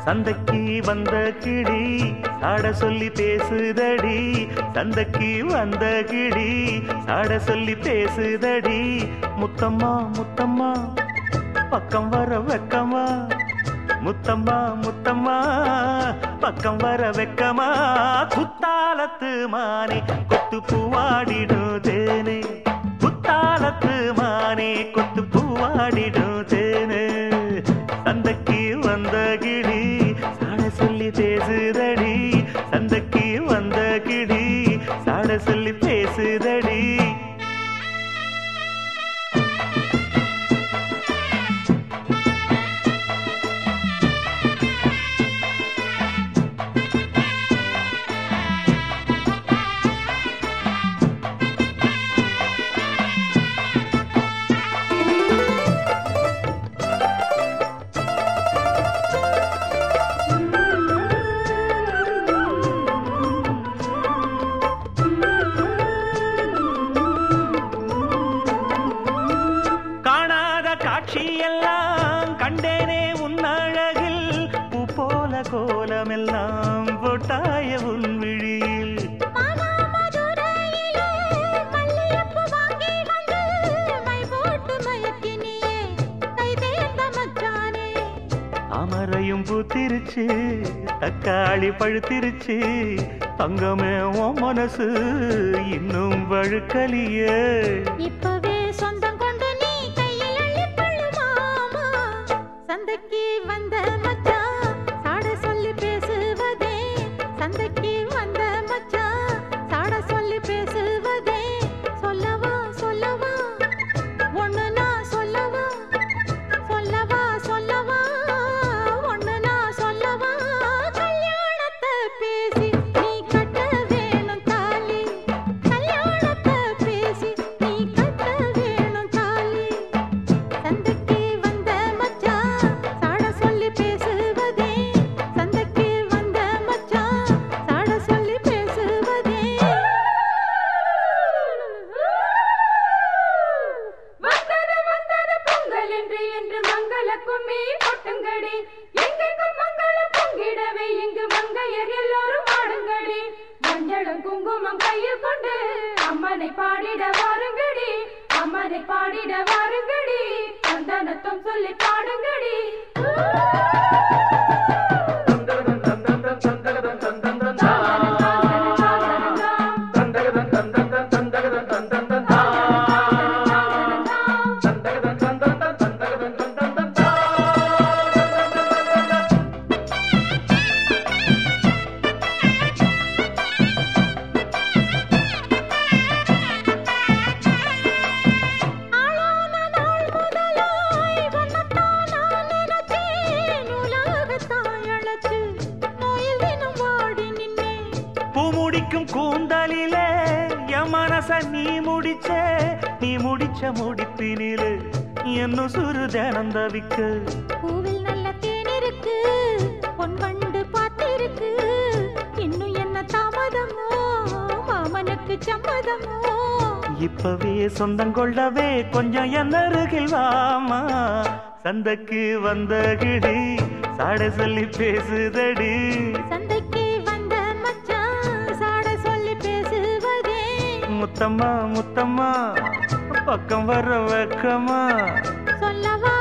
சந்தைக்கு வந்த கிளி சாட சொல்லி பேசுதடி, சந்தைக்கு வந்த கிளி சாட சொல்லி பேசுதடி. முத்தம்மா முத்தம்மா பக்கம் வர வெக்கமா, முத்தம்மா முத்தம்மா பக்கம் வர வெக்கமா. குத்தாலத்து மானே கொத்து பூவாடிடும் தேனே, குத்தாலத்து மானே கொத்து பூவாடிடும் தேனே. சந்தைக்கு வந்த கிளி சாட சொல்லி பேசுதடி, சந்தைக்கு வந்த கிளி சாட சொல்லி பேசுதடி. காட்சியெல்லாம் கண்டேனே உன் அழகில், பூ போல கோலமெல்லாம் போட்டாய உன் விழியில். அமரையும் பூத்திருச்சு தக்காளி பழுத்திருச்சு, தங்கமே உன் மனசு இன்னும் வழுக்கலியே. இப்பவே சொந்தம் கொண்டு நீ கையில் அள்ளிக்கொள்ளு மாமா. சந்தைக்கு வந்த மச்சான் சாட சொல்லி பேசுவதே, சந்தைக்கு வந்த மச்சான் சாட சொல்லி பேசுவதே. சொல்லவா சொல்லவா ஒண்ணு நான் சொல்லவா, சொல்லவா சொல்லவா ஒண்ணு நான் சொல்லவா. கல்யாணத்தை பேசி நீ கட்ட வேணும் தாலி, கல்யாணத்தை பேசி நீ கட்ட வேணும் தாலி. சந்தைக்கு வந்த மச்சான் சாட சொல்லி பேசுவதே, சந்தைக்கு வந்த மச்சான் சாட சொல்லி பேசுவதே. வந்தது வந்தது பொங்கல் என்று மங்கள கும்மி கொட்டுங்கடி, எங்கெங்கும் மங்களம் பொங்கிடவே இங்கு மங்கையர் எல்லோரும் ஆடுங்கடி. மஞ்சளும் குங்குமம் கையில் கொண்டு அம்மனை பாடிட வாருங்கடி, அம்மனை பாடிட வாருங்கடி. சந்தனத்தும் சொல்லி பாடுங்கடி. ஆளான நாள் முதலாய் வண்ணத்தான் நான் நினைச்சேன், உலகத்தாய் அழைச்சு நோயில் தினம் வாடி நின்னேன். பூ முடிக்கும் கூந்தலிலே என் மனச நீ முடிச்ச, நீ முடிச்ச முடிப்பினிலே என்ன சுரு தினம் தவிக்க. பூவில் நல்ல தேன் இருக்கு, பொன் வண்டு பார்த்திருக்கு, இன்னும் என்ன தாமதமோ மாமனுக்கு சம்மதமோ. இப்பவே சொந்தம் கொள்ளவே கொஞ்சம் என் அருகில் வாமா. சந்தைக்கு வந்த கிளி சாட சொல்லி பேசுதடி, சந்தைக்கு வந்த மச்சான் சாட சொல்லி பேசுவதே. முத்தம்மா முத்தம்மா பக்கம் வர வெக்கமா. சொல்லவா